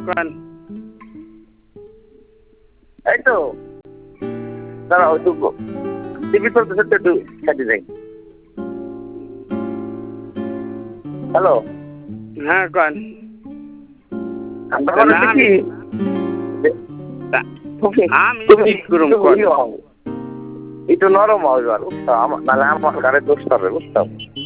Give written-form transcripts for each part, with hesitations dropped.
কোন এই তো দাঁড়া ওই তো টিভি চলতেছে তো একটু কাটি যাই। হ্যালো হ্যাঁ কোন কি আমি কি করুম কোন একটু নরম হবে আর বুঝতাম নাহলে আমার গাড়ি দোষ হবে বুঝতাম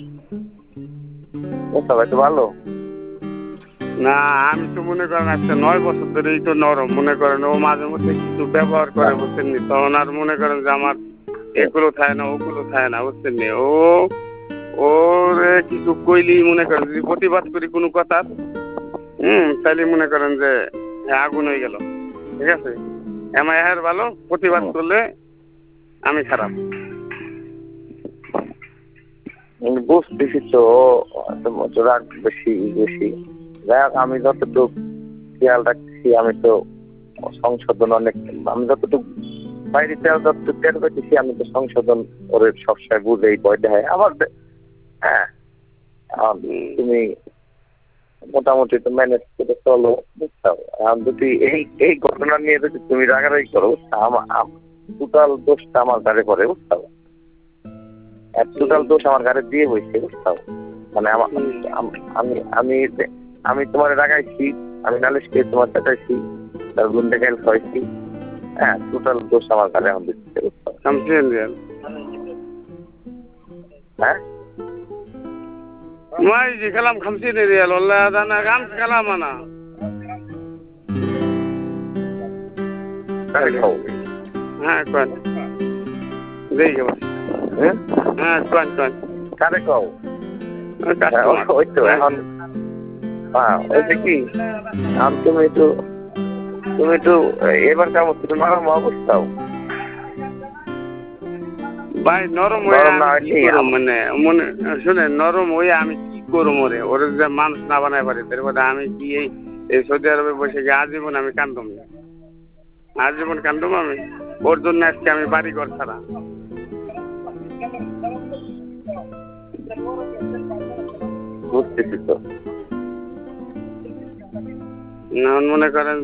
বুঝতাম একটু ভালো না আমি তো মনে করেন আজকে 9 বছর ধরেই তো নরম মনে করেন ও মাঝে মধ্যে কিছু ব্যবহার করে বুঝছেন নি তখন আর মনে করেন যে আমার এগুলো থাকে না ওগুলো থাকে না বুঝছেন নি ওরে কিছু কইলি মনে করেন যদি প্রতিবাদ করি কোনো কথা তাইলে মনে করেন যে আগুন হয়ে গেল ঠিক আছে এমআই এর ভালো প্রতিবাদ করলে আমি খারাপ বুঝতেছি তো রাগ বেশি বেশি যাই হোক আমি যতটুকু খেয়াল রাখছি আমি তো সংশোধন অনেক আমি যতটুকু বাইরে যতটুকু টের পেতেছি আমি তো সংশোধন ওরে সবসময় বুঝেই ভয় দেয় আবার হ্যাঁ তুমি মোটামুটি তো ম্যানেজ করে চলো বুঝতাম যদি এই ঘটনা নিয়ে যদি তুমি রাগারাগি করো টোটাল দোষটা আমার গাড়ি পড়ে বুঝতাম টোটাল দোষ আমার গাড়ি দিয়ে হয়েছে বুঝতাম মানে আমি আমি তোমার রাগাইছি আমি নালিশ করে তোমার চাটাইছি তার গুন্ডে গাইল খাইছি হ্যাঁ টোটাল দোষ আমার গাড়ি এখন দিচ্ছে বুঝতাম হ্যাঁ Mai di kalam khamsi ni real wala dana gam kalam ana গাড়ি খাও ha kon dei ke ha kon কারে খাও customer ওই তো এখন হ্যাঁ ওই কি তুমি একটু এবার কেমন তুমি নরম অবস্থাও ভাই নরম হয়ে মানে মনে শুনে নরম হয়ে আমি কি করবো রে ওর যে মানুষ না বানাই পারি তার মধ্যে আমি কি এই সৌদি আরবে বসে গিয়ে আজীবন আমি কান্দম না আজীবন কান্দম আমি ওর জন্য আজকে আমি বাড়ি ঘর ছাড়া বুঝতেছি তো মনে করেন